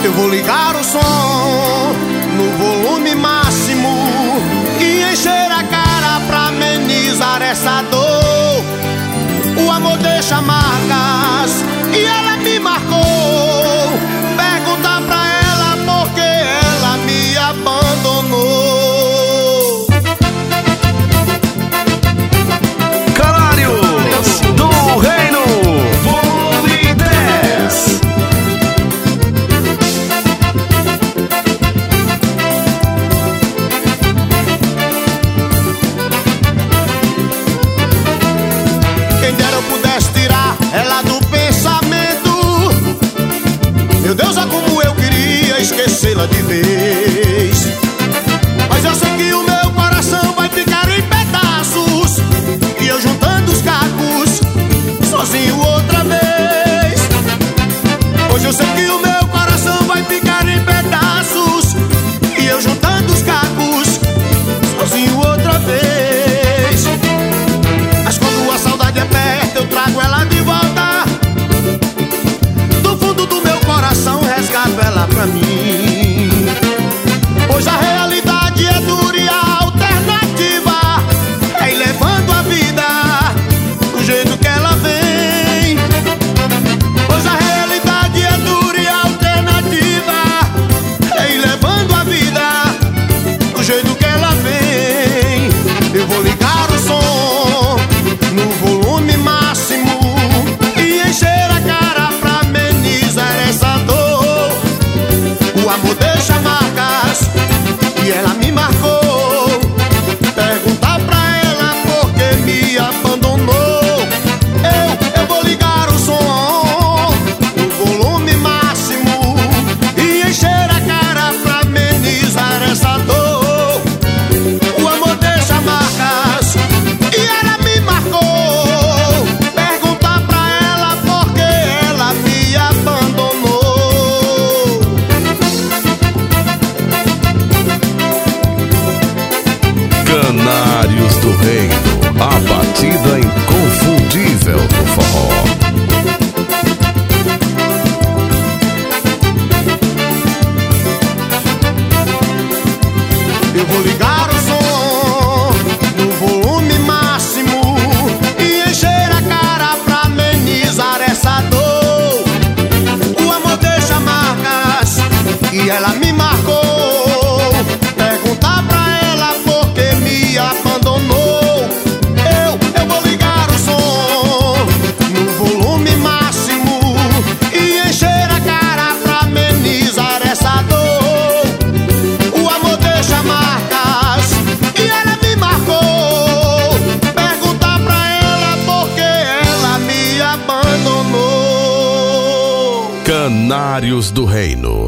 Eu vou ligar o som no volume máximo e encher a cara pra amenizar essa dor. O amor deixa marcas e ela me marcou. Pergunta pra ela por que ela me abandonou. Canários do Reino, volume 10. Quem dera eu pudesse tirar ela do pensamento. Meu Deus, é como eu queria esquecê-la de vez. Mas eu sei que o meu coração vai ficar em pedaços e eu juntando os cacos sozinho outra vez. Hoje eu sei que o meu coração vai ficar em pedaços e eu juntando os cacos sozinho outra vez. Mas quando a saudade aperta, eu trago ela de volta. Do fundo do meu coração resgato ela pra mim. Pois a realidade é dura e a alternativa é ir levando a vida do jeito que ela vem. Pois a realidade é dura e a alternativa é ir levando a vida do jeito que ela vem. Eu vou ligar o som no volume máximo e encher a cara pra amenizar essa dor. O amor deixa marcas e ela me marcou. Perguntar pra ela por que me abandonou. Eu vou ligar o som no volume máximo e encher a cara pra amenizar essa dor. O amor deixa marcas e ela me marcou. Perguntar pra ela por que ela me abandonou. Canários do Reino, a batida inconfundível do forró. Eu vou ligar o som no volume máximo e encher a cara pra amenizar essa dor. O amor deixa marcas e ela me marcou. Perguntar pra ela por que me abandonou. Eu vou ligar o som no volume máximo e encher a cara pra amenizar essa dor. O amor deixa marcas e ela me marcou. Perguntar pra ela por que ela me abandonou. Canários do Reino.